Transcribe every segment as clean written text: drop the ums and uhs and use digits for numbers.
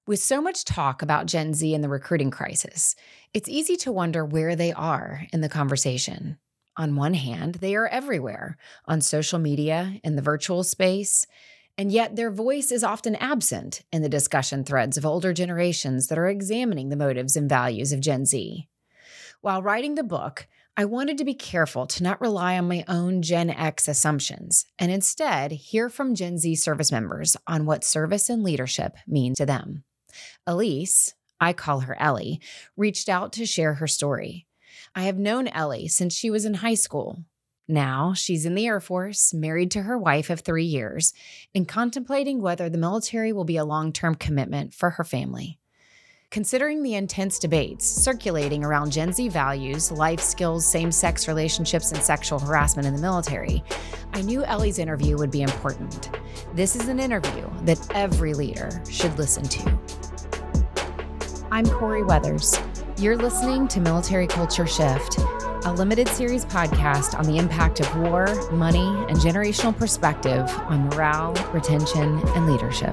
With so much talk about Gen Z and the recruiting crisis, it's easy to wonder where they are in the conversation. On one hand, they are everywhere on social media, in the virtual space, and yet their voice is often absent in the discussion threads of older generations that are examining the motives and values of Gen Z. While writing the book, I wanted to be careful to not rely on my own Gen X assumptions and instead hear from Gen Z service members on what service and leadership mean to them. Elise, I call her Ellie, reached out to share her story. I have known Ellie since she was in high school. Now she's in the Air Force, married to her wife of 3 years, and contemplating whether the military will be a long-term commitment for her family. Considering the intense debates circulating around Gen Z values, life skills, same-sex relationships, and sexual harassment in the military, I knew Ellie's interview would be important. This is an interview that every leader should listen to. I'm Corey Weathers. You're listening to Military Culture Shift, a limited series podcast on the impact of war, money, and generational perspective on morale, retention, and leadership.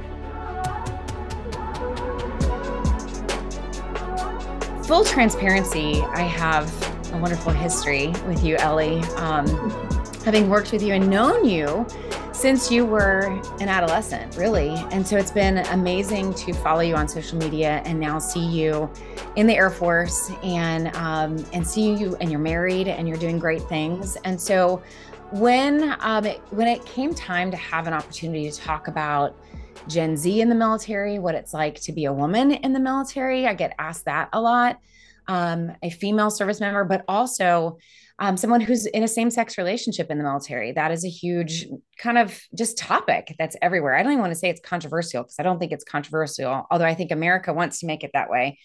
Full transparency, I have a wonderful history with you, Ellie. Having worked with you and known you since you were an adolescent, really. And so it's been amazing to follow you on social media and now see you in the Air Force and see you, and you're married and you're doing great things. And so when it came time to have an opportunity to talk about Gen Z in the military, what it's like to be a woman in the military, I get asked that a lot. A female service member, but also someone who's in a same-sex relationship in the military. That is a huge kind of just topic that's everywhere. I don't even want to say it's controversial because I don't think it's controversial, although I think America wants to make it that way.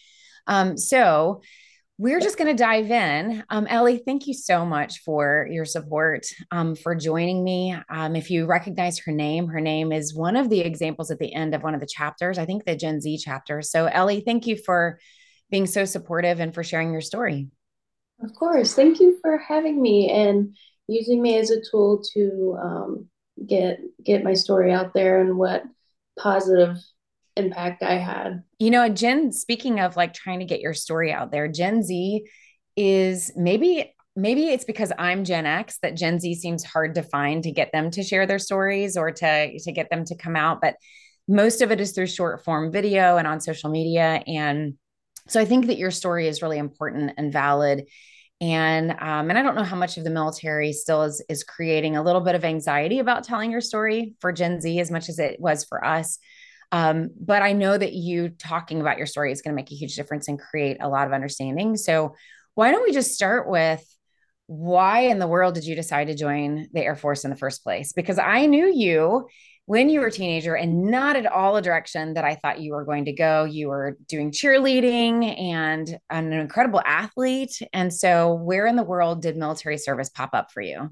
So we're just going to dive in. Ellie, thank you so much for your support, for joining me. If you recognize her name is one of the examples at the end of one of the chapters, I think the Gen Z chapter. So Ellie, thank you for being so supportive and for sharing your story. Of course. Thank you for having me and using me as a tool to get my story out there and what positive impact I had. You know, speaking of like trying to get your story out there, Gen Z is maybe it's because I'm Gen X that Gen Z seems hard to find to get them to share their stories or to get them to come out. But most of it is through short form video and on social media. And so I think that your story is really important and valid. And I don't know how much of the military still is creating a little bit of anxiety about telling your story for Gen Z as much as it was for us. But I know that you talking about your story is going to make a huge difference and create a lot of understanding. So why don't we just start with why in the world did you decide to join the Air Force in the first place? Because I knew you when you were a teenager and not at all a direction that I thought you were going to go. You were doing cheerleading and an incredible athlete. And so where in the world did military service pop up for you?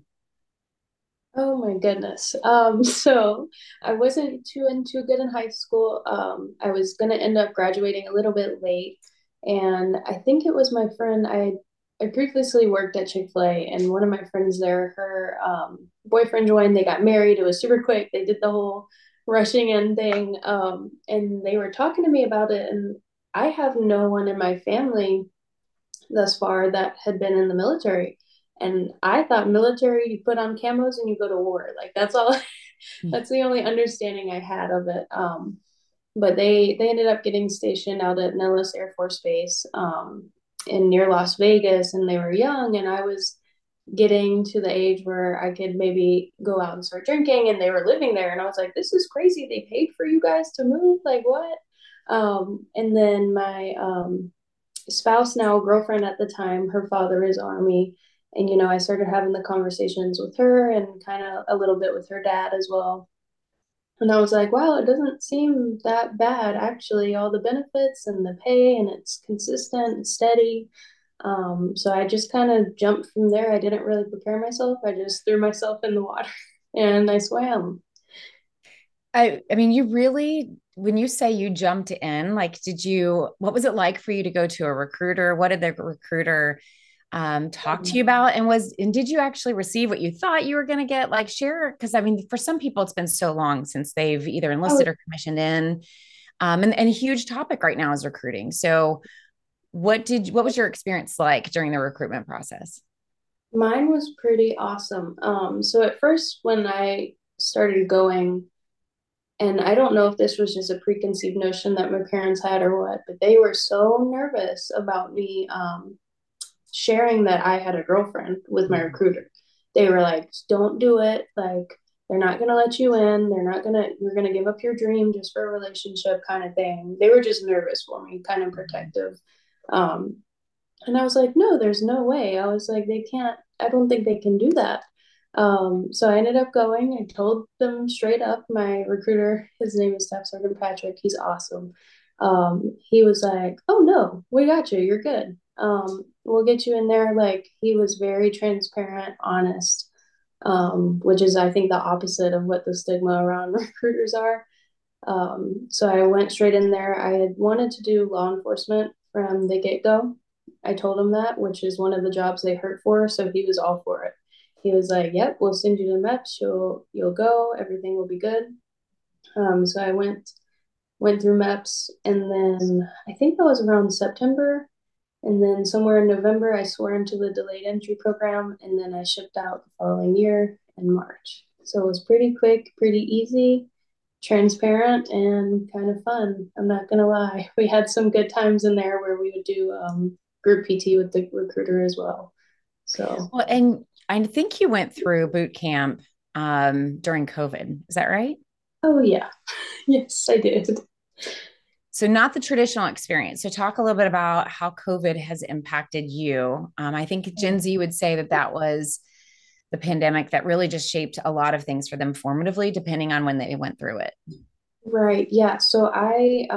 Oh my goodness. So I wasn't too good in high school. I was gonna end up graduating a little bit late, and I think it was my friend. I previously worked at Chick-fil-A, and one of my friends there, her boyfriend joined. They got married. It was super quick. They did the whole rushing in thing, and they were talking to me about it. And I have no one in my family thus far that had been in the military. And I thought military, you put on camos and you go to war. Like that's all, that's the only understanding I had of it. But they ended up getting stationed out at Nellis Air Force Base in near Las Vegas, and they were young, and I was getting to the age where I could maybe go out and start drinking, and they were living there, and I was like, this is crazy. They paid for you guys to move, like what? And then my spouse, now girlfriend at the time, her father is Army. And, I started having the conversations with her and kind of a little bit with her dad as well. And I was like, wow, it doesn't seem that bad, actually, all the benefits and the pay, and it's consistent and steady. So I just kind of jumped from there. I didn't really prepare myself. I just threw myself in the water and I swam. I mean, you really, when you say you jumped in, like, what was it like for you to go to a recruiter? What did the recruiter talk to you about? And did you actually receive what you thought you were going to get? Like share, because I mean, for some people, it's been so long since they've either enlisted Oh, or commissioned in. And a huge topic right now is recruiting. So what was your experience like during the recruitment process? Mine was pretty awesome. So at first, when I started going, and I don't know if this was just a preconceived notion that my parents had or what, but they were so nervous about me sharing that I had a girlfriend with my recruiter. They were like, don't do it. Like, they're not going to let you in. You're going to give up your dream just for a relationship kind of thing. They were just nervous for me, kind of protective. Um, and I was like, no, there's no way. I was like, I don't think they can do that. So I ended up going. I told them straight up, my recruiter, his name is Staff Sergeant Patrick. He's awesome. He was like, oh no, we got you. You're good. We'll get you in there. Like, he was very transparent, honest, which is, I think, the opposite of what the stigma around recruiters are. So I went straight in there. I had wanted to do law enforcement from the get go. I told him that, which is one of the jobs they hurt for. So he was all for it. He was like, "Yep, we'll send you to MEPS. You'll go. Everything will be good." So I went through MEPS, and then I think that was around September, and then somewhere in November I swore into the delayed entry program, and then I shipped out the following year in March. So it was pretty quick, pretty easy, transparent, and kind of fun. I'm not gonna lie. We had some good times in there where we would do group PT with the recruiter as well. So, Well, and I think you went through boot camp during COVID. Is that right? oh yeah, yes, I did. So not the traditional experience. So talk a little bit about how COVID has impacted you. I think Gen Z would say that that was the pandemic that really just shaped a lot of things for them formatively, depending on when they went through it. Right, yeah. So I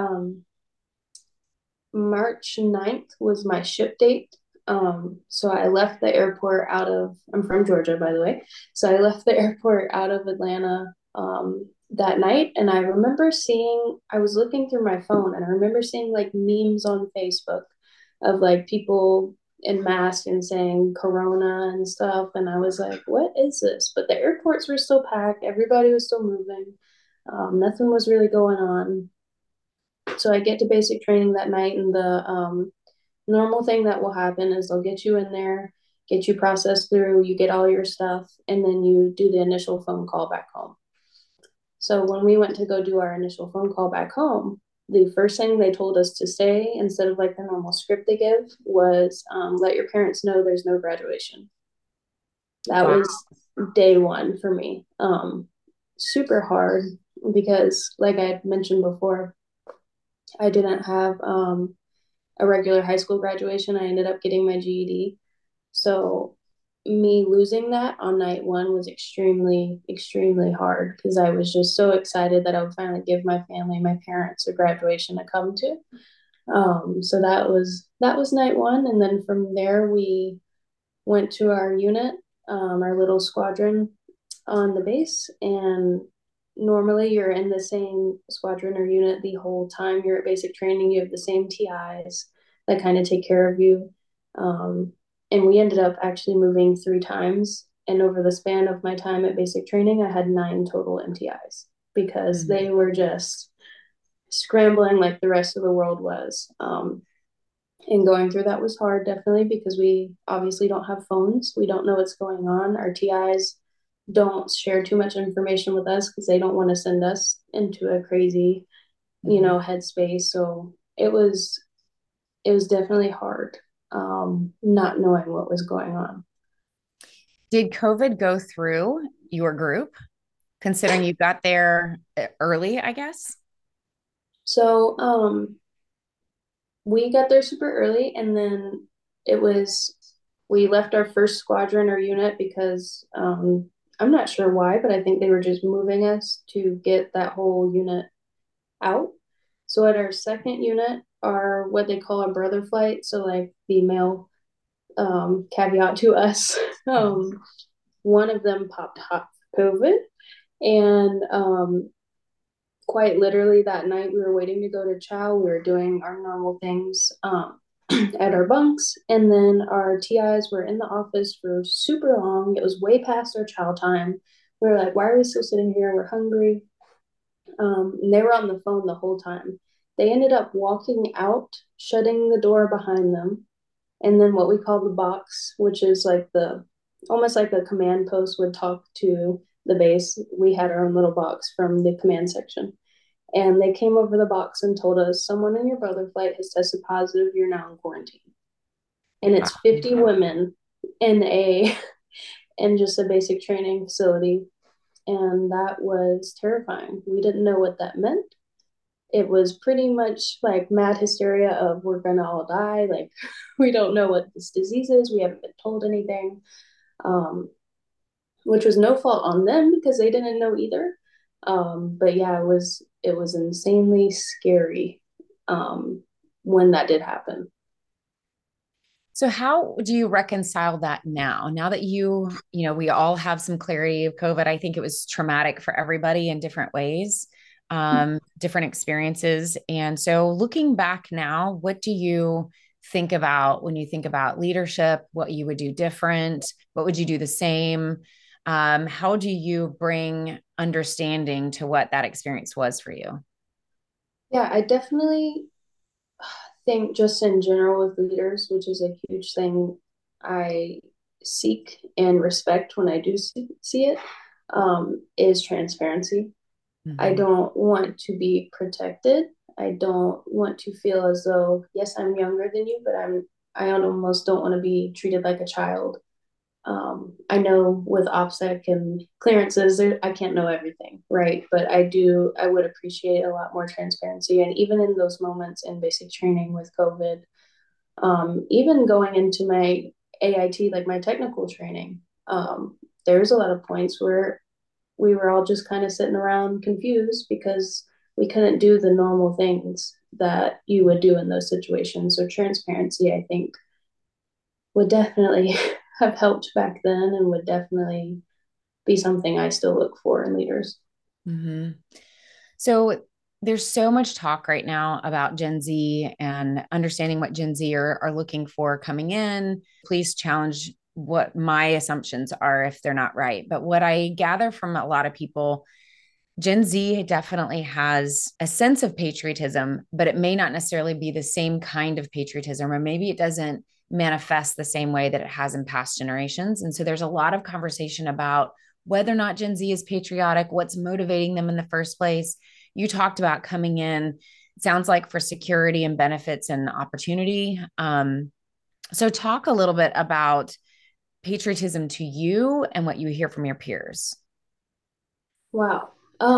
March 9th was my ship date. So I left the airport I'm from Georgia, by the way. So I left the airport out of Atlanta that night. And I was looking through my phone and I remember seeing like memes on Facebook of like people in masks and saying Corona and stuff. And I was like, what is this? But the airports were still packed, everybody was still moving, nothing was really going on. So I get to basic training that night, and the normal thing that will happen is they'll get you in there, get you processed through, you get all your stuff, and then you do the initial phone call back home. So when we went to go do our initial phone call back home, the first thing they told us to say, instead of like the normal script they give, was let your parents know there's no graduation. That Wow. was day one for me. Super hard because, like I mentioned before, I didn't have a regular high school graduation. I ended up getting my GED. So me losing that on night one was extremely, extremely hard because I was just so excited that I would finally give my family, my parents, a graduation to come to. So that was night one, and then from there we went to our unit, our little squadron on the base, and normally you're in the same squadron or unit the whole time you're at basic training. You have the same TIs that kind of take care of you. Um, and we ended up actually moving 3 times. And over the span of my time at basic training, I had 9 total MTIs because Mhm. they were just scrambling like the rest of the world was. And going through that was hard, definitely, because we obviously don't have phones. We don't know what's going on. Our TIs don't share too much information with us because they don't want to send us into a crazy, Mhm. headspace. So it was definitely hard, not knowing what was going on. Did COVID go through your group, considering you got there early, I guess? So we got there super early, and then it was we left our first squadron or unit because I'm not sure why, but I think they were just moving us to get that whole unit out. So at our second unit are what they call a brother flight. So like the male caveat to us, one of them popped hot COVID, and quite literally that night we were waiting to go to chow. We were doing our normal things at our bunks, and then our TIs were in the office for super long. It was way past our chow time. We were like, why are we still sitting here? We're hungry. And they were on the phone the whole time. They ended up walking out, shutting the door behind them, and then what we call the box, which is like the almost like a command post would talk to the base. We had our own little box from the command section. And they came over the box and told us someone in your brother flight has tested positive. You're now in quarantine. And it's 50 women in a in just a basic training facility. And that was terrifying. We didn't know what that meant. It was pretty much like mad hysteria of we're gonna all die. Like we don't know what this disease is. We haven't been told anything, um, which was no fault on them because they didn't know either. But yeah, it was insanely scary when that did happen. So how do you reconcile that now? Now that we all have some clarity of COVID, I think it was traumatic for everybody in different ways, different experiences. And so looking back now, what do you think about when you think about leadership, what you would do different? What would you do the same? How do you bring understanding to what that experience was for you? Yeah, I definitely think just in general with leaders, which is a huge thing I seek and respect when I do see it, is transparency. I Mhm. don't want to be protected. I don't want to feel as though, yes, I'm younger than you, but I almost don't want to be treated like a child. I know with OPSEC and clearances, I can't know everything, right? But I would appreciate a lot more transparency. And even in those moments in basic training with COVID, even going into my AIT, like my technical training, there's a lot of points where we were all just kind of sitting around confused because we couldn't do the normal things that you would do in those situations. So transparency, I think, would definitely have helped back then and would definitely be something I still look for in leaders. Mhm. So there's so much talk right now about Gen Z and understanding what Gen Z are looking for coming in. Please challenge what my assumptions are if they're not right. But what I gather from a lot of people, Gen Z definitely has a sense of patriotism, but it may not necessarily be the same kind of patriotism, or maybe it doesn't manifest the same way that it has in past generations. And so there's a lot of conversation about whether or not Gen Z is patriotic, what's motivating them in the first place. You talked about coming in, it sounds like for security and benefits and opportunity. So talk a little bit about patriotism to you and what you hear from your peers. Wow.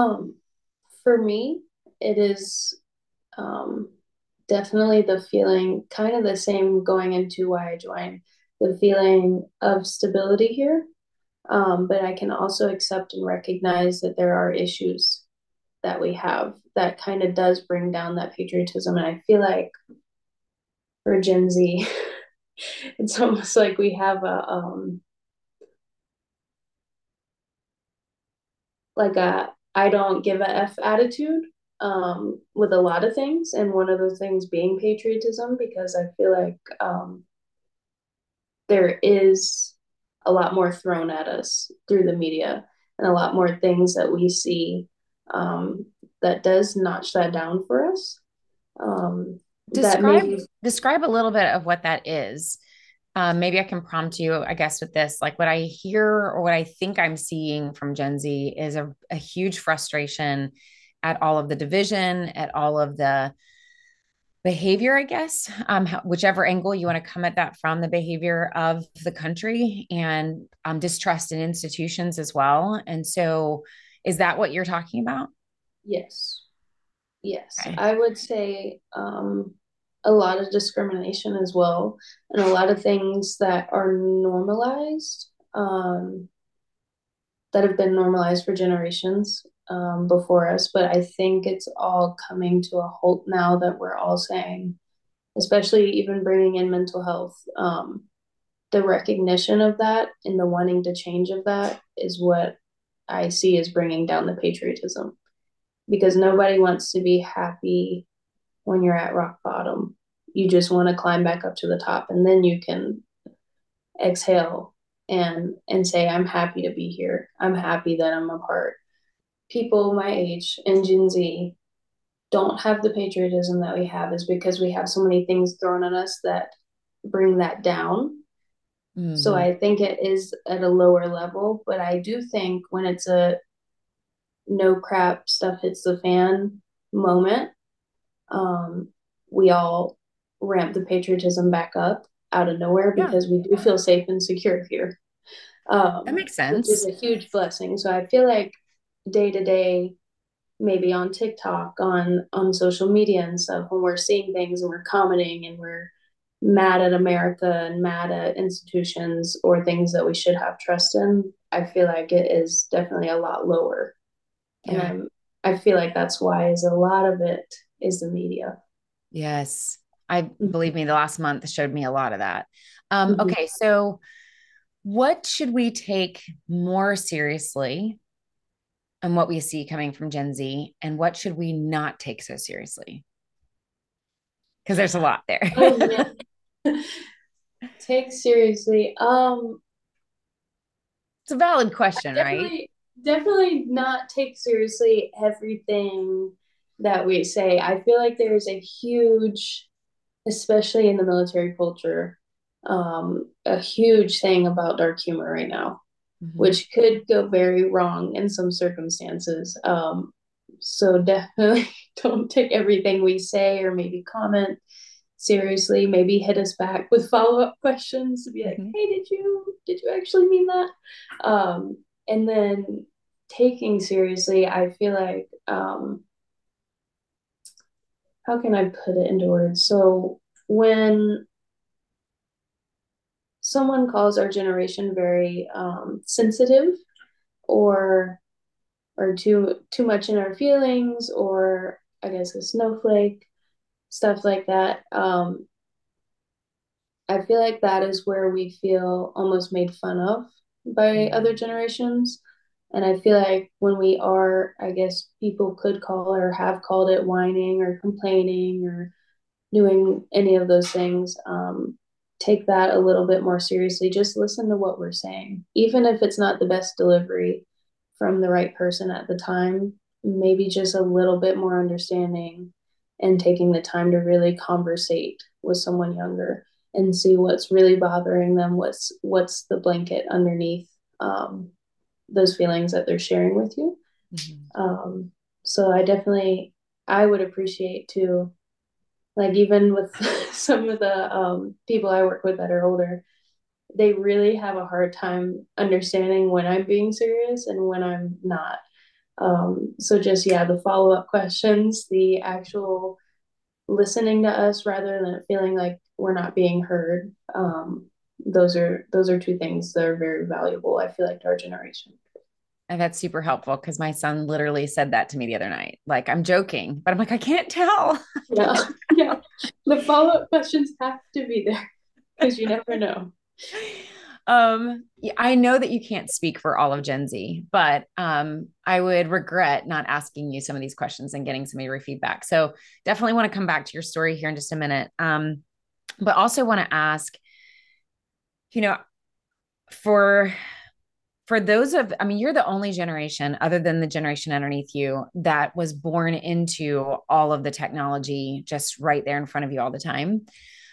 For me, it is um, definitely the feeling, kind of the same going into why I joined, the feeling of stability here. But I can also accept and recognize that there are issues that we have that kind of does bring down that patriotism. And I feel like for Gen Z, it's almost like we have a I don't give a F attitude with a lot of things, and one of those things being patriotism, because I feel like there is a lot more thrown at us through the media and a lot more things that we see um, that does notch that down for us. That Describe maybe describe a little bit of what that is. Maybe I can prompt you, I guess, with this. Like what I hear or what I think I'm seeing from Gen Z is a huge frustration at all of the division, at all of the behavior, I guess, whichever angle you want to come at that from, the behavior of the country and distrust in institutions as well. And so, is that what you're talking about? yes, yes, Okay. I would say a lot of discrimination as well, and a lot of things that are normalized, that have been normalized for generations before us. But I think it's all coming to a halt now that we're all saying, especially even bringing in mental health, the recognition of that and the wanting to change of that is what I see as bringing down the patriotism, because nobody wants to be happy when you're at rock bottom. You just want to climb back up to the top, and then you can exhale and say, I'm happy to be here. I'm happy that I'm a part. People my age and Gen Z, don't have the patriotism that we have is because we have so many things thrown at us that bring that down. So Hmm. I think it is at a lower level, but I do think when it's a no crap stuff hits the fan moment, um, we all ramp the patriotism back up out of nowhere Yeah, because we do feel safe and secure here, that makes which is sense. a huge blessing. So I feel like day to day, maybe on TikTok, on social media and stuff, when we're seeing things and we're commenting and we're mad at America and mad at institutions or things that we should have trust in, I feel like it is definitely a lot lower. And Yeah. I feel like that's why is a lot of it is the media. Yes. I Mm-hmm. believe me, the last month showed me a lot of that. Mm-hmm. Okay, so what should we take more seriously and what we see coming from Gen Z, and what should we not take so seriously? Because there's a lot there. Oh man, take seriously. It's a valid question, right? Definitely not take seriously everything that we say. I feel like there's a huge, especially in the military culture, a huge thing about dark humor right now, Mhm. which could go very wrong in some circumstances. So definitely don't take everything we say or maybe comment seriously. Maybe hit us back with follow-up questions to be like, Mhm. hey, did you actually mean that? And then taking seriously, I feel like how can I put it into words? So when someone calls our generation very sensitive or too much in our feelings, or I guess a snowflake, stuff like that. I feel like that is where we feel almost made fun of by other Mhm. generations. And I feel like when we are, I guess people could call or have called it whining or complaining or doing any of those things, take that a little bit more seriously. Just listen to what we're saying, even if it's not the best delivery from the right person at the time. Maybe just a little bit more understanding and taking the time to really conversate with someone younger and see what's really bothering them. What's the blanket underneath those feelings that they're sharing with you. Mhm. Um, so I would appreciate too, like even with some of the people I work with that are older, they really have a hard time understanding when I'm being serious and when I'm not. So just yeah, the follow up questions, the actual listening to us rather than feeling like we're not being heard. Those are two things that are very valuable. I feel like to our generation. And that's super helpful because my son literally said that to me the other night. Like, I'm joking, but I'm like, I can't tell. I Yeah, can't. yeah. The follow up questions have to be there because you never know. Yeah, I know that you can't speak for all of Gen Z, but I would regret not asking you some of these questions and getting some of your feedback. So definitely want to come back to your story here in just a minute. But also want to ask, you know, for those of, I mean, you're the only generation other than the generation underneath you that was born into all of the technology just right there in front of you all the time.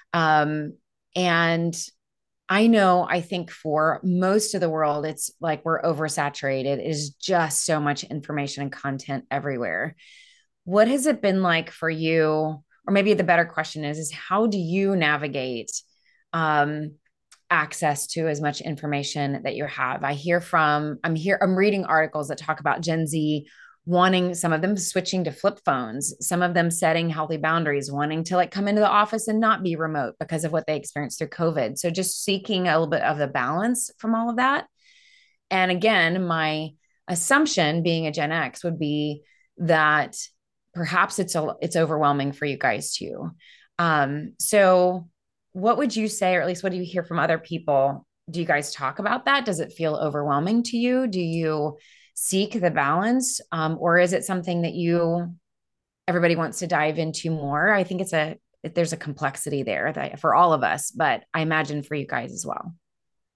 And I know, I think for most of the world, it's like we're oversaturated. It is just so much information and content everywhere. What has it been like for you? Or maybe the better question is how do you navigate um, access to as much information that you have? I'm reading articles that talk about Gen Z wanting, some of them switching to flip phones, some of them setting healthy boundaries, wanting to like come into the office and not be remote because of what they experienced through COVID. So just seeking a little bit of the balance from all of that. And again, my assumption being a Gen X would be that perhaps it's overwhelming for you guys too. So what would you say, or at least what do you hear from other people? Do you guys talk about that? Does it feel overwhelming to you? Do you seek the balance, or is it something that everybody wants to dive into more? I think there's a complexity there that for all of us, but I imagine for you guys as well.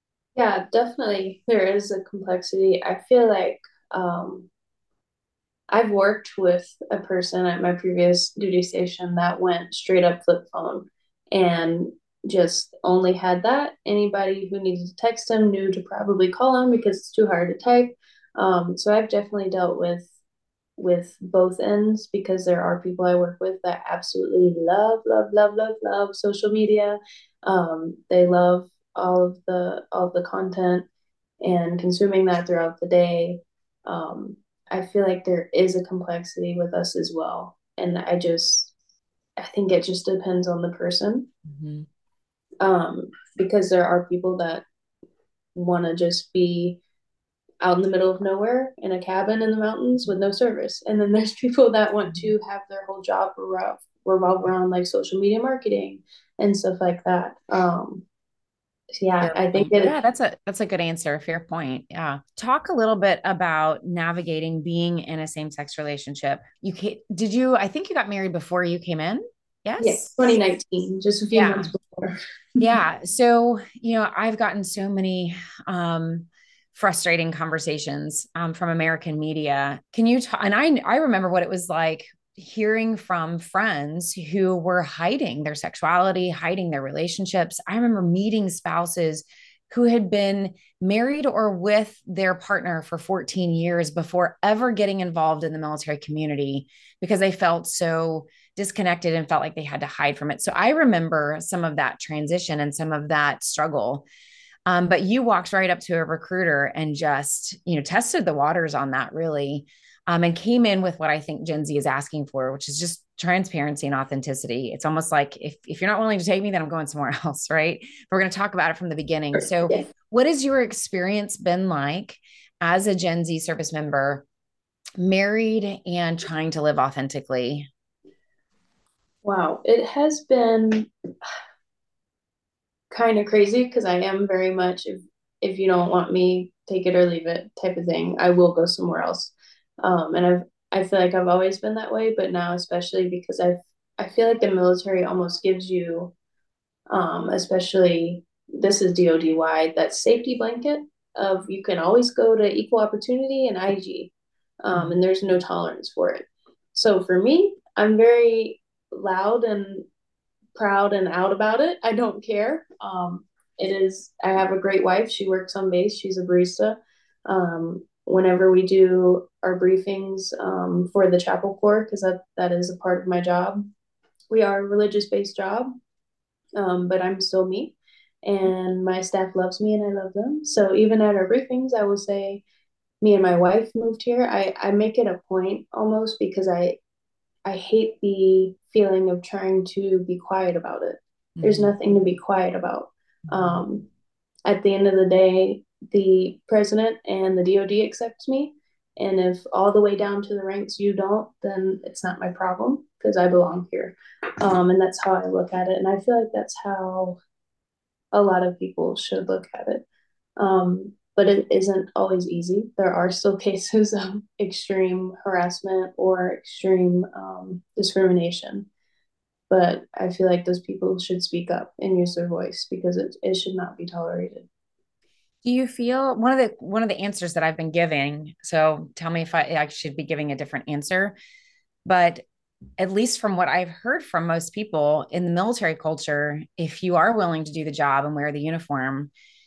Yeah, definitely there is a complexity. I feel like um, I've worked with a person at my previous duty station that went straight up flip phone and just only had that. Anybody who needed to text him knew to probably call him because it's too hard to type. So I've definitely dealt with both ends because there are people I work with that absolutely love social media. They love all of the content and consuming that throughout the day. Um, I feel like there is a complexity with us as well. And I think it just depends on the person. Mhm. Because there are people that want to just be out in the middle of nowhere in a cabin in the mountains with no service. And then there's people that want to have their whole job revolve around like social media marketing and stuff like that. Yeah, Fair I think point. it, Yeah, that's a good answer. Fair point. Yeah. Talk a little bit about navigating being in a same-sex relationship. Did you, I think you got married before you came in? yes, Yes. 2019, just a few Yeah. months before. Yeah. So, I've gotten so many frustrating conversations from American media. Can you talk? And I remember what it was like hearing from friends who were hiding their sexuality, hiding their relationships. I remember meeting spouses who had been married or with their partner for 14 years before ever getting involved in the military community because they felt so disconnected and felt like they had to hide from it. So I remember some of that transition and some of that struggle. But you walked right up to a recruiter and just, tested the waters on that really, and came in with what I think Gen Z is asking for, which is just transparency and authenticity. It's almost like if you're not willing to take me, then I'm going somewhere else, right? We're going to talk about it from the beginning. So, Yeah. what has your experience been like as a Gen Z service member, married and trying to live authentically? Wow. It has been kind of crazy because I am very much if you don't want me, take it or leave it type of thing. I will go somewhere else. And I feel like I've always been that way, but now especially because I feel like the military almost gives you, especially this is DoD wide, that safety blanket of you can always go to equal opportunity and IG, and there's no tolerance for it. So for me, I'm very loud and proud and out about it. I don't care. It is. I have a great wife. She works on base. She's a barista. Whenever we do our briefings for the Chapel Corps, because that is a part of my job, we are a religious based job, but I'm still me, and my staff loves me, and I love them. So even at our briefings, I will say, me and my wife moved here. I make it a point almost because I hate the feeling of trying to be quiet about it. There's Mm-hmm. nothing to be quiet about. Mm-hmm. Um, at the end of the day, the president and the DoD accepts me. And if all the way down to the ranks you don't, then it's not my problem because I belong here. And that's how I look at it. And I feel like that's how a lot of people should look at it. But it isn't always easy. There are still cases of extreme harassment or extreme discrimination. But I feel like those people should speak up and use their voice because it should not be tolerated. Do you feel one of the answers that I've been giving? So tell me if I should be giving a different answer, but at least from what I've heard from most people in the military culture, if you are willing to do the job and wear the uniform,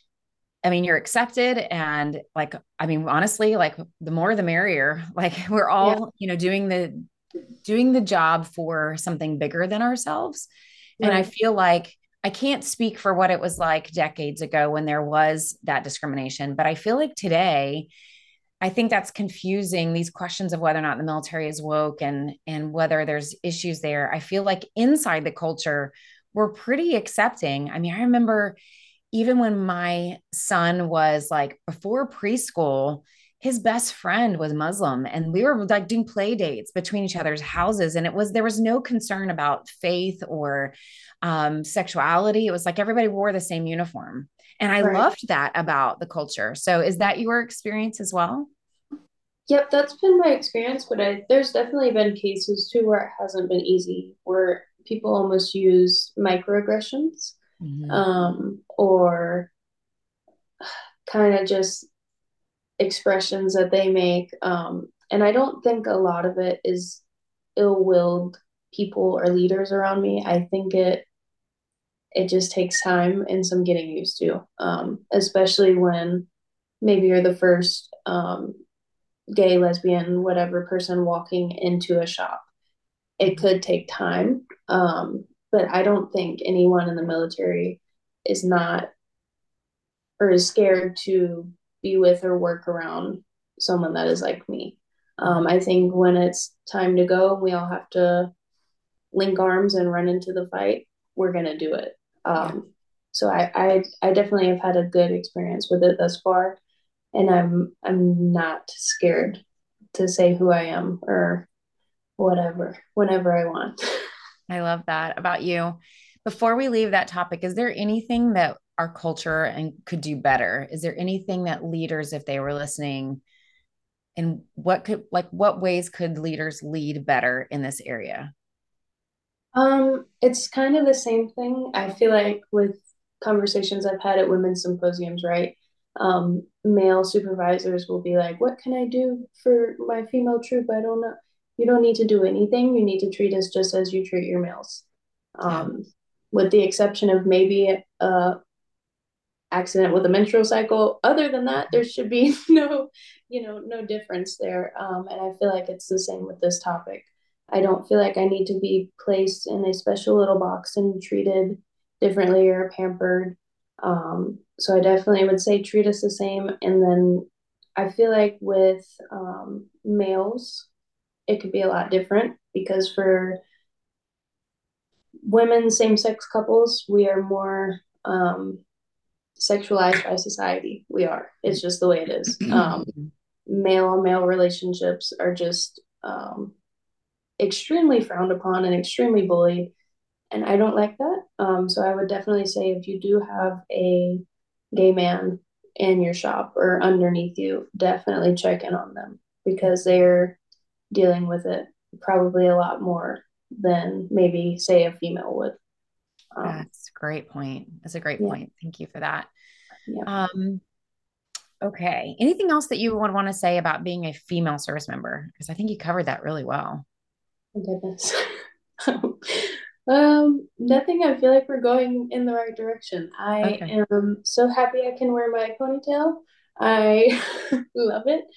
I mean, you're accepted. And like, I mean, honestly, like the more the merrier. Like we're Yeah, all, doing the job for something bigger than ourselves. And I right. feel like I can't speak for what it was like decades ago when there was that discrimination, but I feel like today, I think that's confusing these questions of whether or not the military is woke and whether there's issues there. I feel like inside the culture, we're pretty accepting. I mean, I remember even when my son was like before preschool, his best friend was Muslim and we were like doing play dates between each other's houses. And there was no concern about faith or sexuality. It was like everybody wore the same uniform. And I Right. loved that about the culture. So is that your experience as well? Yep, that's been my experience, but there's definitely been cases too where it hasn't been easy, where people almost use microaggressions, Mhm. or kind of just expressions that they make. And I don't think a lot of it is ill-willed people or leaders around me. I think it just takes time and some getting used to, especially when maybe you're the first gay, lesbian, whatever person walking into a shop. It could take time, but I don't think anyone in the military is not or is scared to be with or work around someone that is like me. I think when it's time to go, we all have to link arms and run into the fight. We're gonna do it. Yeah. So I definitely have had a good experience with it thus far, and I'm not scared to say who I am or whatever whenever I want. I love that about you. Before we leave that topic, is there anything that our culture and could do better? Is there anything that leaders, if they were listening, and what ways could leaders lead better in this area? It's kind of the same thing. I feel like with conversations I've had at women's symposiums, right? Male supervisors will be like, "What can I do for my female troop? I don't know." You don't need to do anything. You need to treat us just as you treat your males. Yeah. Um, with the exception of maybe a accident with a menstrual cycle. Other than that, there should be no difference there. And I feel like it's the same with this topic. I don't feel like I need to be placed in a special little box and treated differently or pampered. So I definitely would say treat us the same. And then I feel like with males, it could be a lot different because for women, same sex couples, we are more sexualized by society. We are. It's just the way it is. Male on male relationships are just extremely frowned upon and extremely bullied. And I don't like that. So I would definitely say if you do have a gay man in your shop or underneath you, definitely check in on them because they're dealing with it probably a lot more than maybe, say, a female would. That's a great point. That's a great Yeah, point. Thank you for that. yeah, Um, okay. Anything else that you would want to say about being a female service member? Because I think you covered that really well. goodness. Nothing. I feel like we're going in the right direction. I Okay. am so happy I can wear my ponytail. I love it.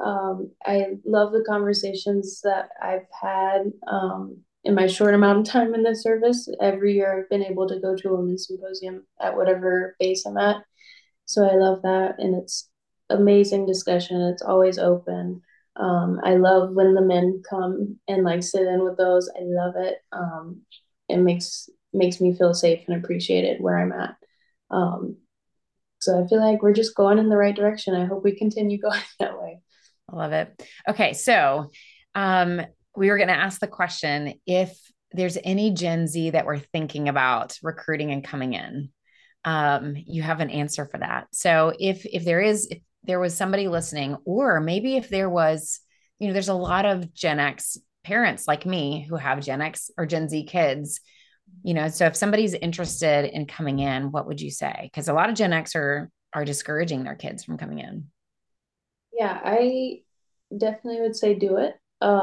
I love the conversations that I've had in my short amount of time in the service. Every year I've been able to go to a women's symposium at whatever base I'm at. So I love that. And it's amazing discussion. It's always open. I love when the men come and like sit in with those. I love it. It makes me feel safe and appreciated where I'm at. Um, so I feel like we're just going in the right direction. I hope we continue going that way. I love it. Okay. So, um, we were going to ask the question if there's any Gen Z that we're thinking about recruiting and coming in. You have an answer for that. So if there was somebody listening, or maybe if there was, there's a lot of Gen X parents like me who have Gen X or Gen Z kids, so if somebody's interested in coming in, what would you say? Because a lot of Gen X are discouraging their kids from coming in. Yeah, I definitely would say do it.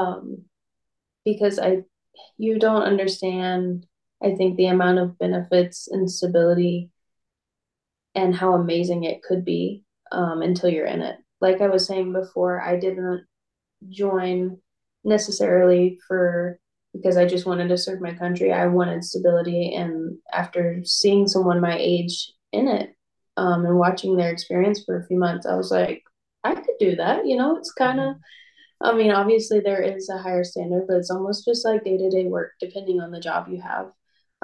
Because you don't understand, I think, the amount of benefits and stability and how amazing it could be until you're in it. Like I was saying before, I didn't join necessarily for because I just wanted to serve my country. I wanted stability, and after seeing someone my age in it and watching their experience for a few months, I was like, I could do that. It's kind of I mean, obviously there is a higher standard, but it's almost just like day-to-day work, depending on the job you have.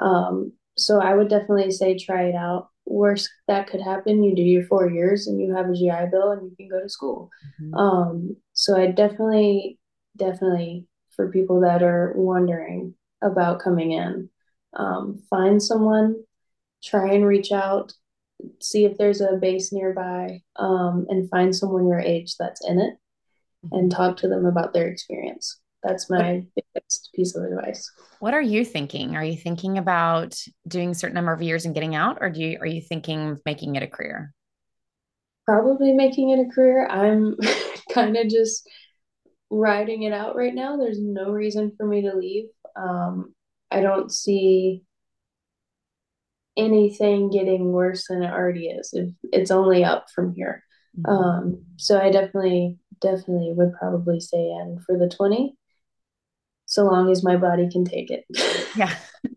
So I would definitely say try it out. Worst that could happen, you do your 4 years and you have a GI Bill and you can go to school. Mhm. So I definitely for people that are wondering about coming in, find someone, try and reach out, see if there's a base nearby, and find someone your age that's in it and Mhm. talk to them about their experience. That's What my biggest piece of advice. What are you thinking? Are you thinking about doing a certain number of years and getting out, or are you thinking of making it a career? Probably making it a career. I'm kind of just riding it out right now. There's no reason for me to leave. I don't see anything getting worse than it already is. If it's only up from here. Mhm. So I definitely would probably stay in for the 20, so long as my body can take it. Yeah.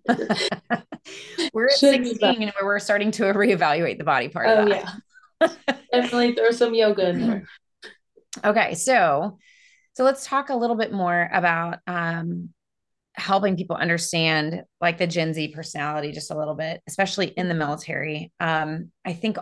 We're at Should be fine. 16 where we're starting to reevaluate the body part of Oh that. yeah, definitely throw some yoga in there. Okay, so let's talk a little bit more about helping people understand like the Gen Z personality just a little bit, especially in the military. I think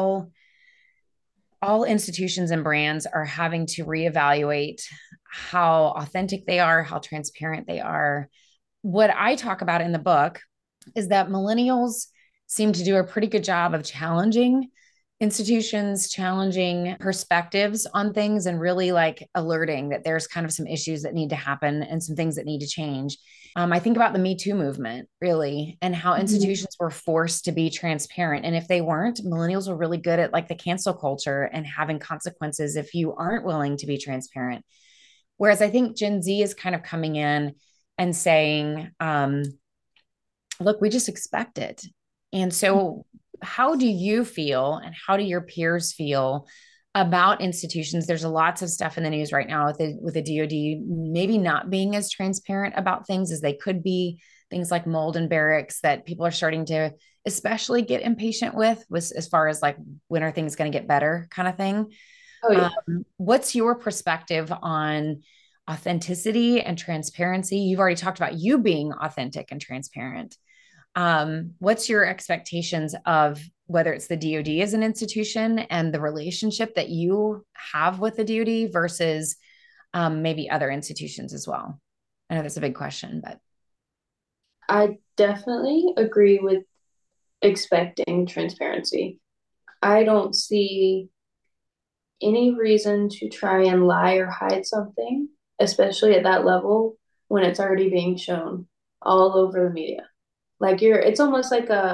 all institutions and brands are having to reevaluate how authentic they are, how transparent they are. What I talk about in the book is that millennials seem to do a pretty good job of challenging institutions, challenging perspectives on things, and really like alerting that there's kind of some issues that need to happen and some things that need to change. I think about the Me Too movement, really, and how Mhm. institutions were forced to be transparent. And if they weren't, millennials were really good at like the cancel culture and having consequences if you aren't willing to be transparent. Whereas I think Gen Z is kind of coming in and saying, look, we just expect it. And so, how do you feel and how do your peers feel about institutions? There's lots of stuff in the news right now with the DoD maybe not being as transparent about things as they could be. Things like mold and barracks that people are starting to especially get impatient with as far as like when are things going to get better kind of thing. Oh yeah. What's your perspective on authenticity and transparency? You've already talked about you being authentic and transparent. What's your expectations of whether it's the DoD as an institution and the relationship that you have with the DoD versus maybe other institutions as well? I know that's a big question, but I definitely agree with expecting transparency. I don't see any reason to try and lie or hide something, especially at that level when it's already being shown all over the media. Like it's almost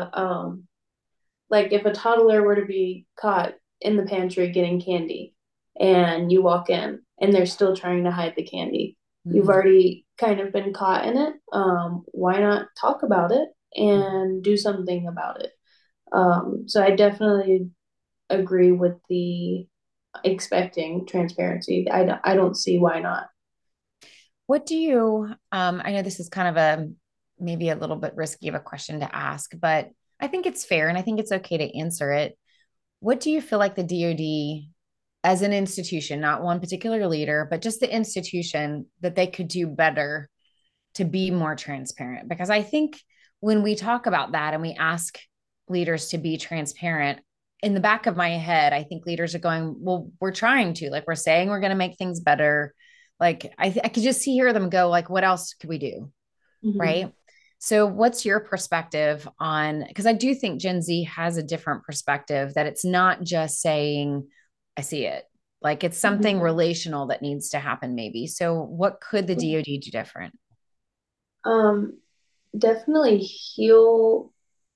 like if a toddler were to be caught in the pantry getting candy and you walk in and they're still trying to hide the candy. You've mm-hmm. already kind of been caught in it. Why not talk about it and do something about it? So I definitely agree with the expecting transparency. I don't see why not. What do you, I know this is kind of a maybe a little bit risky of a question to ask, but I think it's fair and I think it's okay to answer it. What do you feel like the DoD as an institution, not one particular leader, but just the institution that they could do better to be more transparent? Because I think when we talk about that and we ask leaders to be transparent, in the back of my head, I think leaders are going, well, we're trying to, like, we're saying we're going to make things better. Like, I could just see hear them go, like, what else could we do? Mm-hmm. Right. So, what's your perspective on? Because I do think Gen Z has a different perspective that it's not just saying, I see it. Like it's something Mm-hmm. relational that needs to happen, maybe. So, what could the Yeah. DoD do different? Um, Definitely heal.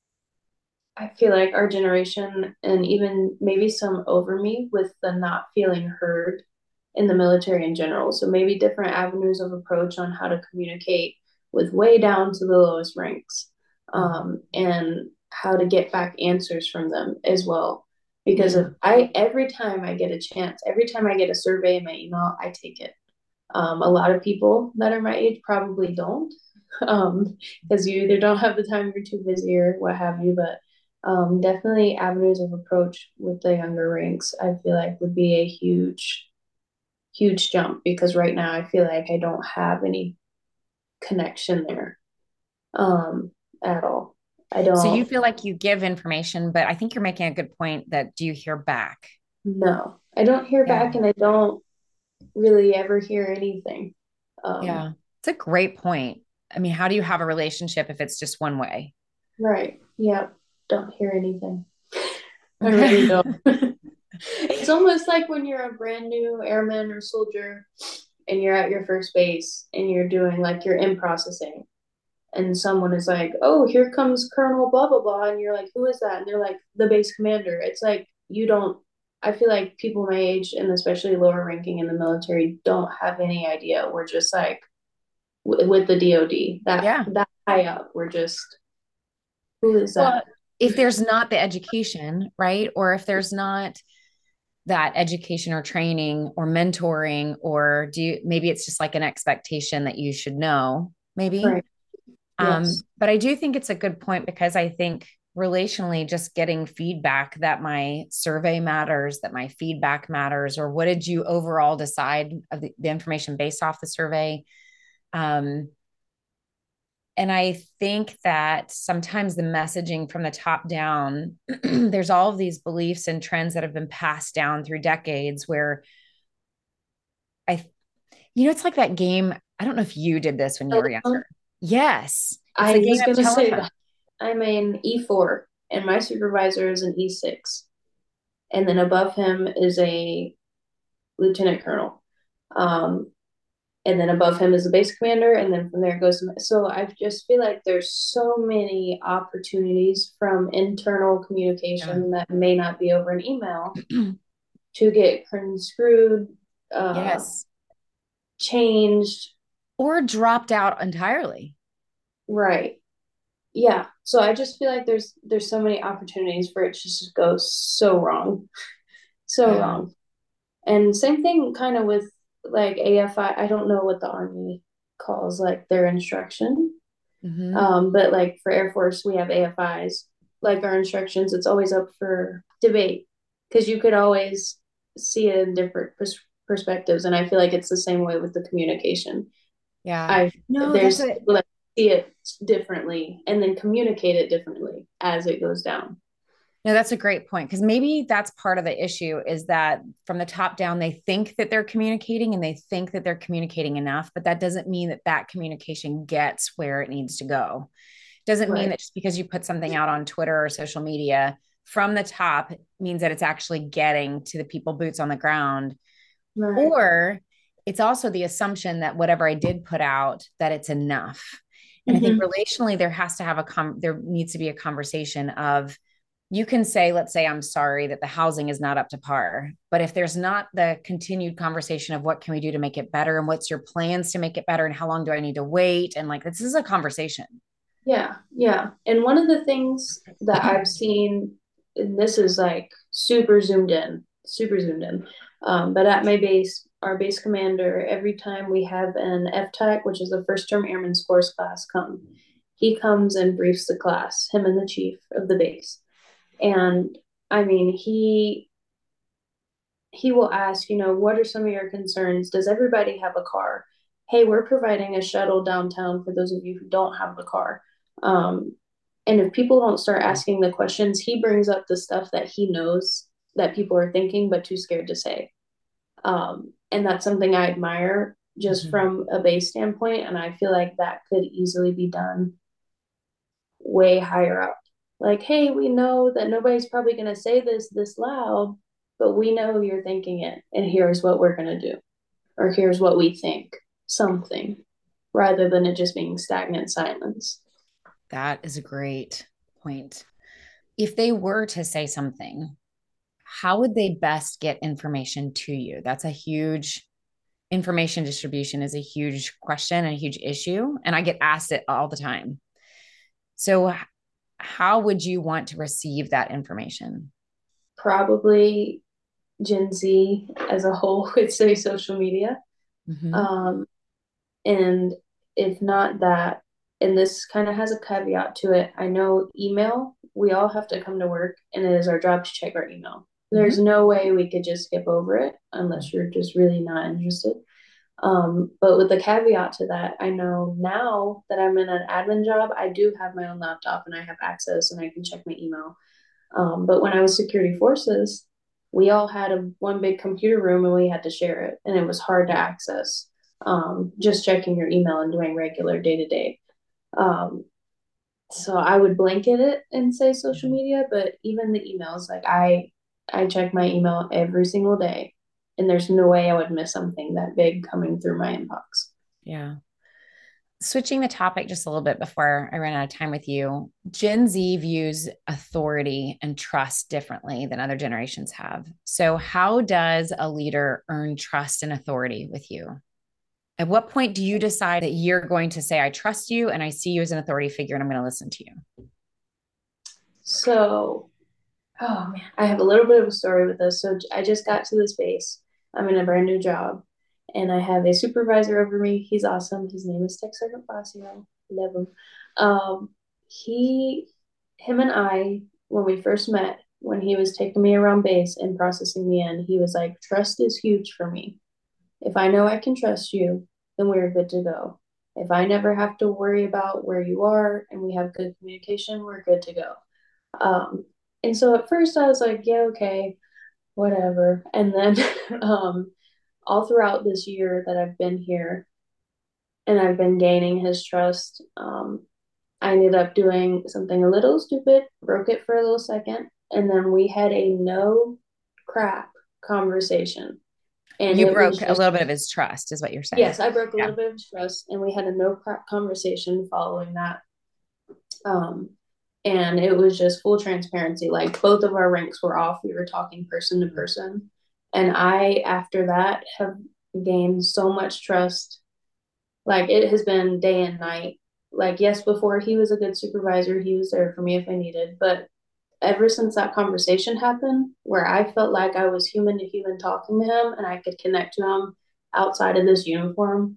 I feel like our generation and even maybe some over me with the not feeling heard in the military in general. So maybe different avenues of approach on how to communicate with way down to the lowest ranks, Mhm. and how to get back answers from them as well. Because if Yeah. I every time I get a chance, every time I get a survey in my email, I take it. A lot of people that are my age probably don't, because you either don't have the time, you're too busy, or what have you. But definitely avenues of approach with the younger ranks, I feel like would be a huge jump because right now I feel like I don't have any connection there, um, at all. I So, you don't feel like you give information, but I think you're making a good point that do you hear back? know. I don't hear back, Yeah. and I don't really ever hear anything. Yeah. It's a great point. I mean, how do you have a relationship if it's just one way? Right. Yeah. Don't hear anything. I really Okay. don't. It's almost like when you're a brand new airman or soldier and you're at your first base and you're doing like you're in processing and someone is like, "Oh, here comes Colonel blah blah blah," and you're like, "Who is that?" And they're like, "The base commander." It's like you don't I feel like people my age and especially lower ranking in the military don't have any idea. We're just like with the DoD Yeah. that high up. We're just, who is Well, that? if there's not the education, right? Or if there's not that education or training or mentoring, or maybe it's just like an expectation that you should know, maybe. Right. Yes. But I do think it's a good point because I think relationally, just getting feedback that my survey matters, that my feedback matters, or what did you overall decide of the information based off the survey? Um, and I think that sometimes the messaging from the top down, there's all of these beliefs and trends that have been passed down through decades where I, it's like that game. I don't know if you did this when you were Telephone. younger. Yes. It's I the game was of gonna say telephone. that I'm an E4 and my supervisor is an E6. And then above him is a lieutenant colonel. Um, and then above him is the base commander, and then from there goes. So I just feel like there's so many opportunities from internal Yeah. communication that may not be over an email to get screwed, uh, Yes. changed. Or dropped out entirely. Right. Yeah. So I just feel like there's so many opportunities for it to just go so wrong, so Yeah. wrong. And same thing kind of with like AFI. I don't know what the Army calls like their instruction. Hmm. But like for Air Force, we have AFIs. Like our instructions, it's always up for debate because you could always see it in different perspectives. And I feel like it's the same way with the communication. Yeah. I No, that's there's a people that see it differently and then communicate it differently as it goes down. no, that's a great point because maybe that's part of the issue is that from the top down, they think that they're communicating and they think that they're communicating enough, but that doesn't mean that that communication gets where it needs to go. Doesn't mean Right. that just because you put something out on Twitter or social media from the top means that it's actually getting to the people boots on the ground. Right. Or it's also the assumption that whatever I did put out, that it's enough. And I think Mm-hmm. relationally, there has to have there needs to be a conversation of, you can say, let's say, I'm sorry that the housing is not up to par. But if there's not the continued conversation of what can we do to make it better and what's your plans to make it better and how long do I need to wait? And like, this is a conversation. Yeah, yeah. And one of the things that I've seen, and this is like super zoomed in. But at my base, our base commander, every time we have an FTAC, which is the first term airman scores class, he comes and briefs the class, him and the chief of the base. And I mean, he will ask, what are some of your concerns? Does everybody have a car? Hey, we're providing a shuttle downtown for those of you who don't have a car. Um, and if people don't start asking the questions, he brings up the stuff that he knows that people are thinking but too scared to say. And that's something I admire just Mhm. from a base standpoint. And I feel like that could easily be done way higher up. Like, hey, we know that nobody's probably going to say this loud, but we know you're thinking it, and here's what we're going to do, or here's what we think, something, rather than it just being stagnant silence. That is a great point. If they were to say something, how would they best get information to you? That's a huge information distribution is a huge question and a huge issue. And I get asked it all the time. So, how would you want to receive that information? Probably Gen Z as a whole would say social media. Mm-hmm. Um, and if not that, and this kind of has a caveat to it, I know email, we all have to come to work and it is our job to check our email. Mm-hmm. There's no way we could just skip over it unless you're just really not interested. But with the caveat to that, I know now that I'm in an admin job, I do have my own laptop and I have access and I can check my email. But when I was security forces, we all had one big computer room and we had to share it, and it was hard to access. Just checking your email and doing regular day to day. So I would blanket it and say social media, but even the emails, like I check my email every single day, and there's no way I would miss something that big coming through my inbox. Yeah. Switching the topic just a little bit before I run out of time with you, Gen Z views authority and trust differently than other generations have. So, how does a leader earn trust and authority with you? At what point do you decide that you're going to say, I trust you and I see you as an authority figure and I'm going to listen to you? So, oh man, I have a little bit of a story with this. So I just got to this base. I'm in a brand new job, and I have a supervisor over me. He's awesome. His name is Tech Sergeant Fasio. Love him. Um, he, him and I, when we first met, when he was taking me around base and processing me in, he was like, "Trust is huge for me. If I know I can trust you, then we're good to go. If I never have to worry about where you are and we have good communication, we're good to go." Um, and so at first I was like, yeah, okay, whatever. And then all throughout this year that I've been here and I've been gaining his trust, I ended up doing something a little stupid, broke it for a little second, and then we had a no crap conversation. And You it broke was a just, little bit of his trust, is what you're saying. yes, I broke a Yeah. little bit of his trust, and we had a no crap conversation following that. Um, and it was just full transparency. Like both of our ranks were off. We were talking person to person. And I, after that, have gained so much trust. Like it has been day and night. Like, yes, before he was a good supervisor, he was there for me if I needed. But ever since that conversation happened, where I felt like I was human to human talking to him and I could connect to him outside of this uniform,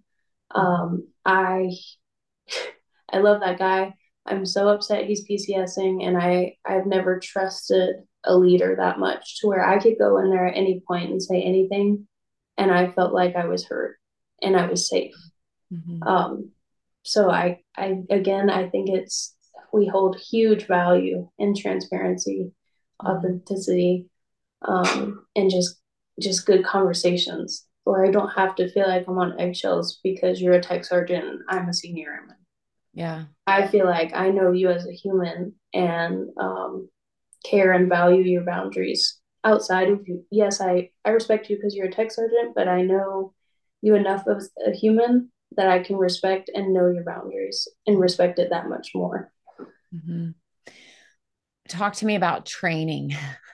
I love that guy. I'm so upset he's PCSing, and I've never trusted a leader that much to where I could go in there at any point and say anything, and I felt like I was heard and I was safe. Mm-hmm. So I again, I think it's we hold huge value in transparency, Mm-hmm. authenticity, and just good conversations, where I don't have to feel like I'm on eggshells because you're a tech sergeant and I'm a senior airman. Yeah. I feel like I know you as a human and care and value your boundaries outside of you. Yes, I respect you because you're a tech sergeant, but I know you enough as a human that I can respect and know your boundaries and respect it that much more. Mm-hmm. Talk to me about training.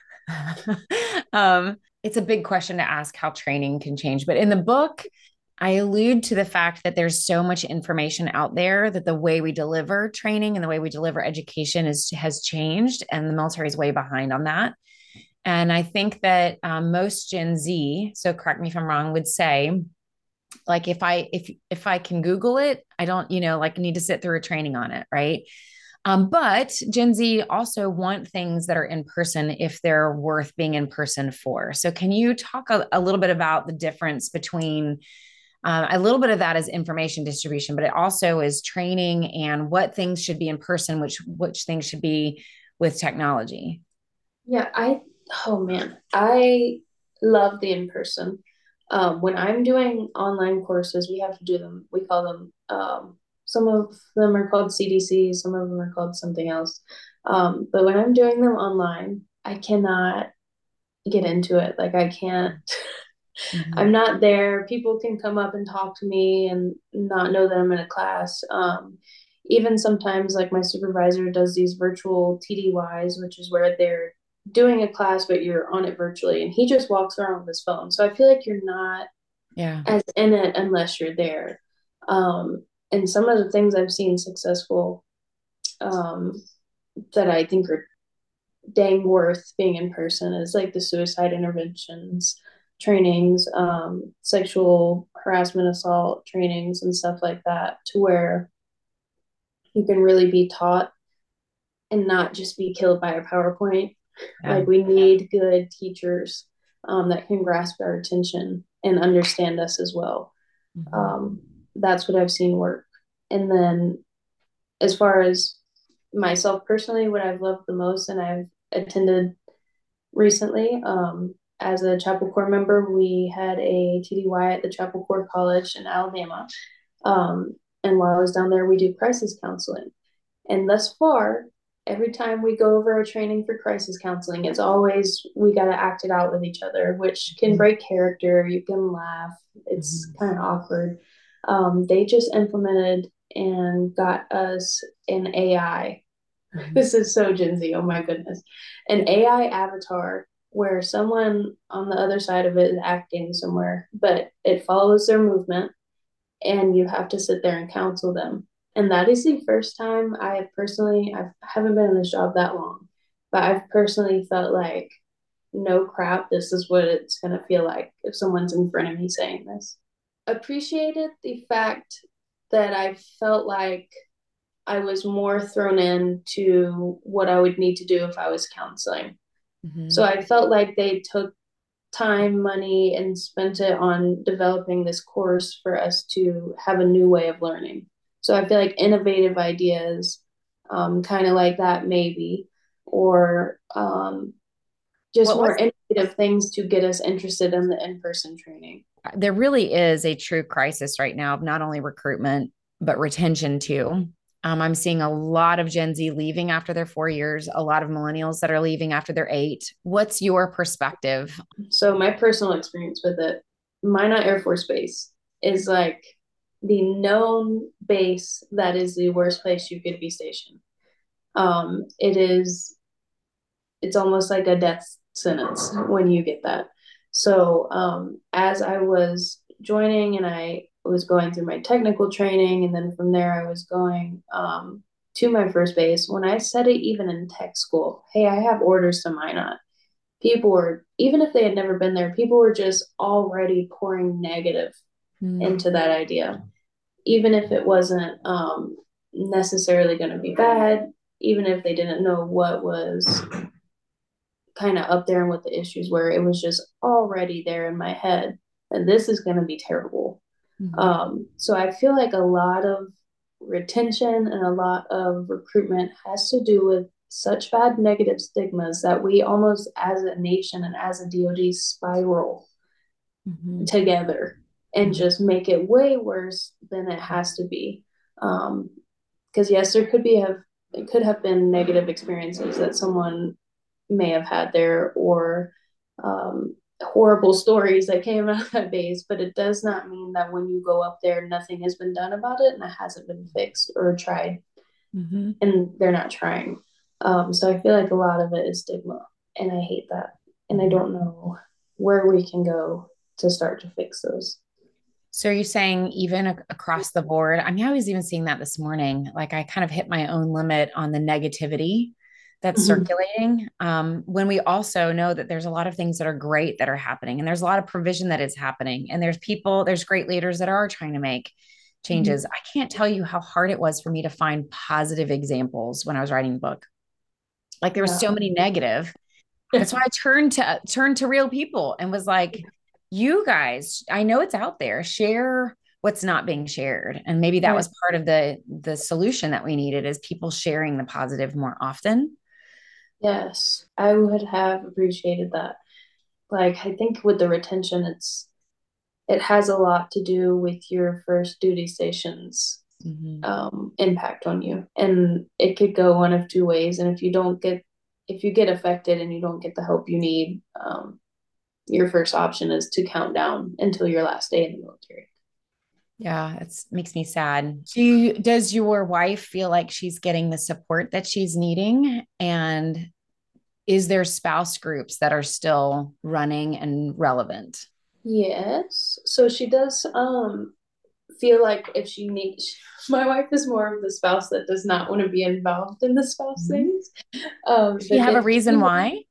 It's a big question to ask how training can change, but in the book, I allude to the fact that there's so much information out there that the way we deliver training and the way we deliver education has changed, and the military is way behind on that. And I think that most Gen Z, so correct me if I'm wrong, would say like if I can Google it, I don't like need to sit through a training on it, right? But Gen Z also want things that are in person if they're worth being in person for. So, can you talk a little bit about the difference between a little bit of that is information distribution, but it also is training and what things should be in person, which things should be with technology? Yeah, oh man, I love the in person. When I'm doing online courses, we have to do them. We call them, some of them are called CDC, some of them are called something else. But when I'm doing them online, I cannot get into it. Like, I can't, Mm-hmm. I'm not there. People can come up and talk to me and not know that I'm in a class. Even sometimes, like, my supervisor does these virtual TDYs, which is where they're doing a class, but you're on it virtually, and he just walks around with his phone. So I feel like you're not Yeah. as in it unless you're there. And some of the things I've seen successful, um, that I think are dang worth being in person is like the suicide interventions trainings, sexual harassment, assault trainings, and stuff like that, to where you can really be taught and not just be killed by a PowerPoint. Yeah. Like, we need good teachers, that can grasp our attention and understand us as well. Mm-hmm. Um, that's what I've seen work. And then, as far as myself personally, what I've loved the most and I've attended recently, as a Chapel Corps member, we had a TDY at the Chapel Corps College in Alabama. And while I was down there, we do crisis counseling. And thus far, every time we go over a training for crisis counseling, it's always we got to act it out with each other, which can break character. You can laugh. It's Mm-hmm. kind of awkward. They just implemented and got us an AI. Mhm. This is so Gen Z. Oh my goodness. An AI avatar where someone on the other side of it is acting somewhere, but it follows their movement and you have to sit there and counsel them. And that is the first time I have personally, I haven't been in this job that long, but I've personally felt like, no crap, this is what it's going to feel like if someone's in front of me saying this. Appreciated the fact that I felt like I was more thrown into what I would need to do if I was counseling. So Mhm. I felt like they took time, money, and spent it on developing this course for us to have a new way of learning. So I feel like innovative ideas, kind of like that, maybe, or just What more was innovative things to get us interested in the in person training. There really is a true crisis right now of not only recruitment, but retention too. I'm seeing a lot of Gen Z leaving after their 4 years, a lot of millennials that are leaving after their eight. What's your perspective? So, my personal experience with it, Minot Air Force Base is like the known base that is the worst place you could be stationed. It is it's almost like a death sentence when you get that. So as I was joining and I was going through my technical training, and then from there I was going to my first base. When I said it, even in tech school, hey, I have orders to Minot. People were, even if they had never been there, people were just already pouring negative Mm-hmm. into that idea, even if it wasn't necessarily going to be bad, even if they didn't know what was kind of up there and what the issues were. It was just already there in my head, and this is going to be terrible. Mm-hmm. So I feel like a lot of retention and a lot of recruitment has to do with such bad negative stigmas that we almost, as a nation and as a DoD, spiral Mm-hmm. together and just make it way worse than it has to be. Because yes, there could be have it could have been negative experiences that someone may have had there, or horrible stories that came out of that base, but it does not mean that when you go up there, nothing has been done about it and it hasn't been fixed or tried, Mm-hmm. and they're not trying. So I feel like a lot of it is stigma, and I hate that. And I Mm-hmm. don't know where we can go to start to fix those. So are you saying even across the board? I mean, I was even seeing that this morning. Like I kind of hit my own limit on the negativity that's Mm-hmm. circulating. When we also know that there's a lot of things that are great that are happening, and there's a lot of provision that is happening, and there's people, there's great leaders that are trying to make changes. Mm-hmm. I can't tell you how hard it was for me to find positive examples when I was writing the book. Like there was Yeah. so many negative. That's why I turned to real people and was like, you guys, I know it's out there. Share what's not being shared. And maybe that Right. was part of the solution that we needed is people sharing the positive more often. Yes, I would have appreciated that. Like, I think with the retention, it has a lot to do with your first duty station's Mm-hmm. impact on you, and it could go one of two ways. And if you get affected and you don't get the help you need, your first option is to count down until your last day in the military. Yeah, it makes me sad. Does your wife feel like she's getting the support that she's needing? And is there spouse groups that are still running and relevant? Yes, so she does feel like if she needs, my wife is more of the spouse that does not want to be involved in the spouse Mhm. things. Does she But have a if reason she, why?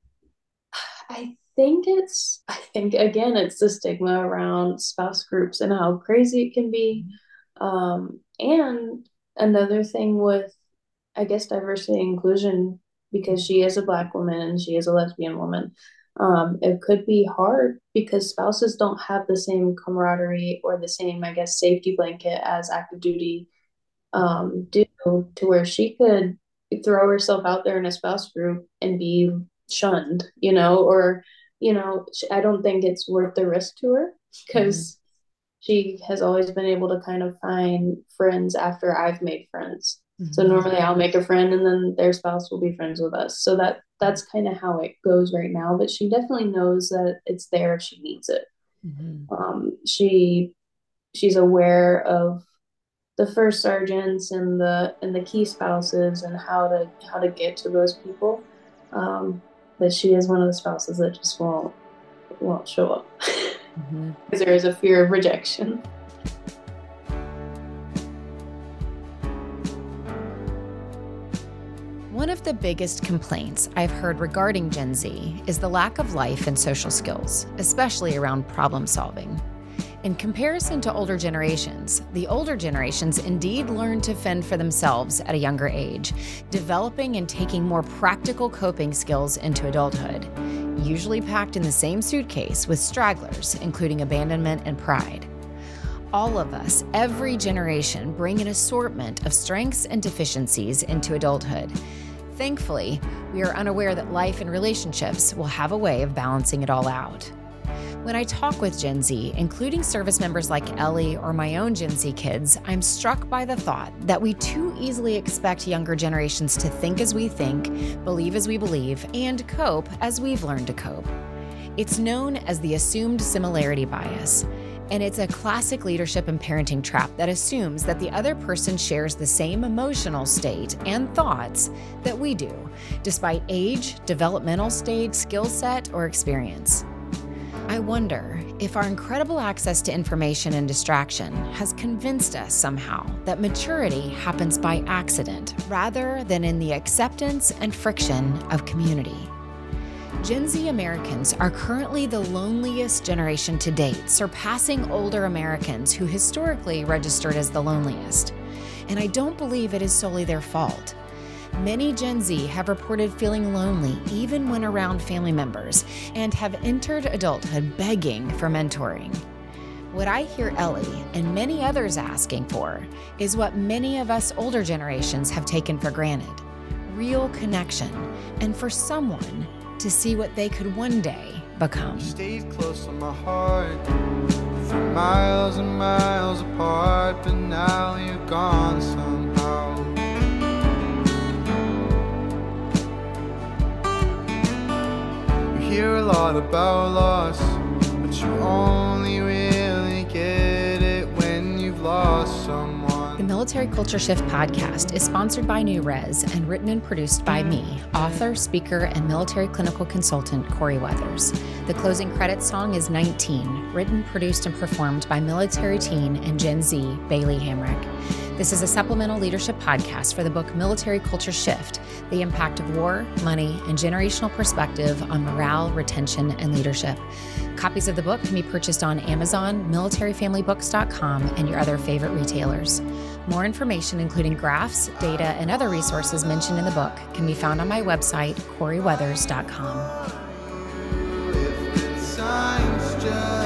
I think again, it's the stigma around spouse groups and how crazy it can be. And another thing with, I guess, diversity and inclusion, because she is a Black woman and she is a lesbian woman, it could be hard because spouses don't have the same camaraderie or the same, I guess, safety blanket as active duty do, to where she could throw herself out there in a spouse group and be shunned, or, I don't think it's worth the risk to her Mhm. because she has always been able to kind of find friends after I've made friends. So Mhm. normally I'll make a friend and then their spouse will be friends with us. So that's kind of how it goes right now. But she definitely knows that it's there if she needs it. Mhm. She's aware of the first sergeants and the key spouses and how to get to those people. But she is one of the spouses that just won't show up because there is a fear of rejection. One of the biggest complaints I've heard regarding Gen Z is the lack of life and social skills, especially around problem solving. In comparison to older generations, the older generations indeed learned to fend for themselves at a younger age, developing and taking more practical coping skills into adulthood, usually packed in the same suitcase with stragglers, including abandonment and pride. All of us, every generation, bring an assortment of strengths and deficiencies into adulthood. Thankfully, we are unaware that life and relationships will have a way of balancing it all out. When I talk with Gen Z, including service members like Ellie or my own Gen Z kids, I'm struck by the thought that we too easily expect younger generations to think as we think, believe as we believe, and cope as we've learned to cope. It's known as the assumed similarity bias, and it's a classic leadership and parenting trap that assumes that the other person shares the same emotional state and thoughts that we do, despite age, developmental stage, skill set, or experience. I wonder if our incredible access to information and distraction has convinced us somehow that maturity happens by accident rather than in the acceptance and friction of community. Gen Z Americans are currently the loneliest generation to date, surpassing older Americans who historically registered as the loneliest. And I don't believe it is solely their fault. Many Gen Z have reported feeling lonely even when around family members and have entered adulthood begging for mentoring. What I hear Ellie and many others asking for is what many of us older generations have taken for granted: real connection, and for someone to see what they could one day become. You stayed close to my heart, for miles and miles apart, but now you're gone somehow. You hear a lot about loss, but you only really get it when you've lost someone. The Military Culture Shift podcast is sponsored by New Res and written and produced by me, author, speaker, and military clinical consultant Corey Weathers. The closing credits song is 19, written, produced, and performed by military teen and Gen Z Bailey Hamrick. This is a supplemental leadership podcast for the book Military Culture Shift: The Impact of War, Money, and Generational Perspective on Morale, Retention, and Leadership. Copies of the book can be purchased on Amazon, militaryfamilybooks.com, and your other favorite retailers. More information, including graphs, data, and other resources mentioned in the book, can be found on my website, CoreyWeathers.com. If it signs just